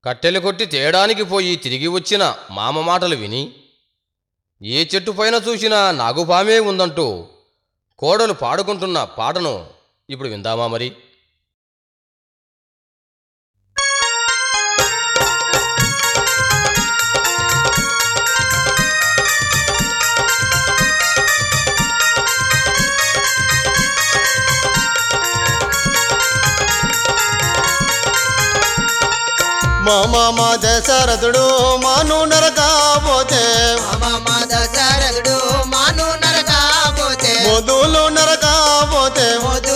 కట్టెలు కొట్టి తేయడానికి పోయి తిరిగి వచ్చిన మామ మాటలు విని ఏ చెట్టు పైన చూసినా నాగుపామే ఉందంటూ కోడలు పాడుకుంటున్న పాటను ఇప్పుడు విందామా మరి. మామ దశరథుడు మాను నరకాపోతే దశరథుడు మాను నరకాపోతే మొదులు నరకాపోతే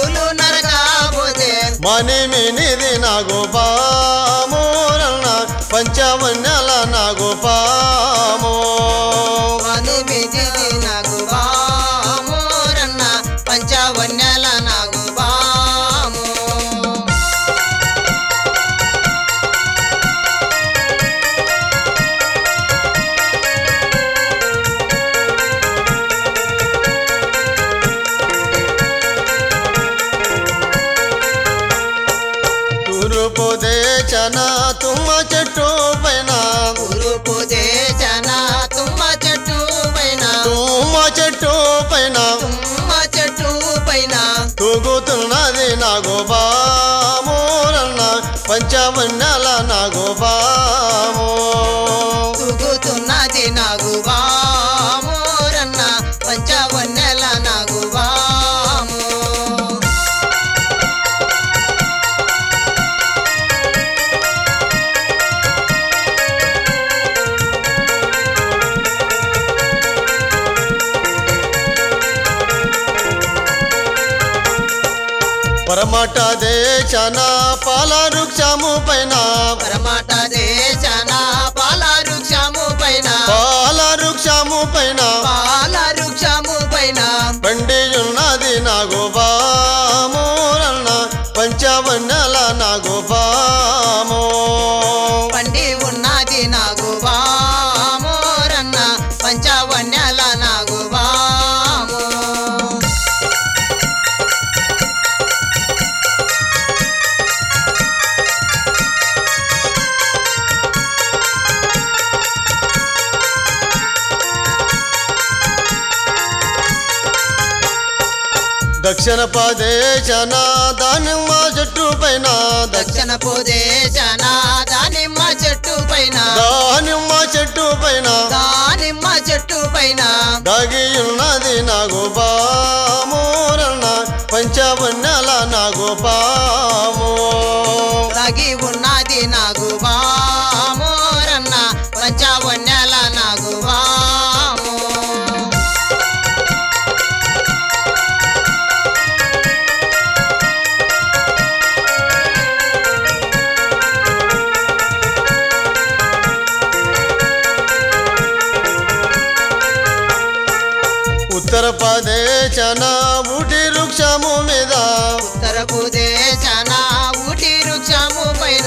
మణిమినిది నాగుపాము పంచవన్యాల నాగుపాము మనుమిది నాగుపాము రన్న పంచవన్యాల నాగుపాము. తూర్పు దేశన తుమ్మ చెట్టు పైన తూర్పు దేశన తుమ్మ చెట్టు పైన తూగుతున్నది నాగుపాము పంచవన్యాల నాగుపాము తూగుతున్నది నాగుపాము రన్న పంచవన్యాల నాగుపాము. పరమట దేశన పాల వృక్షము పైన పరమట దేశన పాల వృక్షము పైన పండియున్నది నాగుపాము పంచవన్యాల నాగుపాము పండి ఉన్నది నాగుపాము రన్న పంచవన్యాల నాగుపాము. దక్షిణ ప్రదేశన దానిమ్మ చెట్టు పైన దక్షిణపు దేశన దానిమ్మ చెట్టు పైన దాగియున్నది నాగుపాము పంచవన్యాల నాగుపాము దాగి ఉన్నది నాగుపాము రన్న పంచవన్యాల నాగుపాము. ఉత్తర ప్రదేశన ఊటి వృక్షము మీద ఉత్తరపు దేశన ఊటి వృక్షము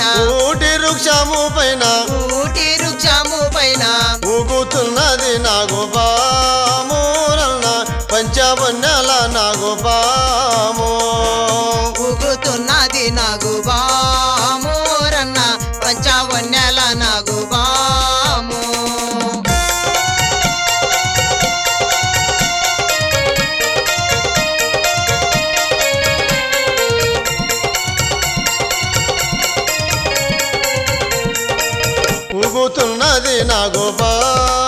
పైన ఊగుతున్నది నాగుపాము పంచవన్యాల నాగుపాము ఊగుతున్నది నాగుపాము రన్న పంచవన్యాల నాగుపాము. ఊగుతున్నది నాగుపాము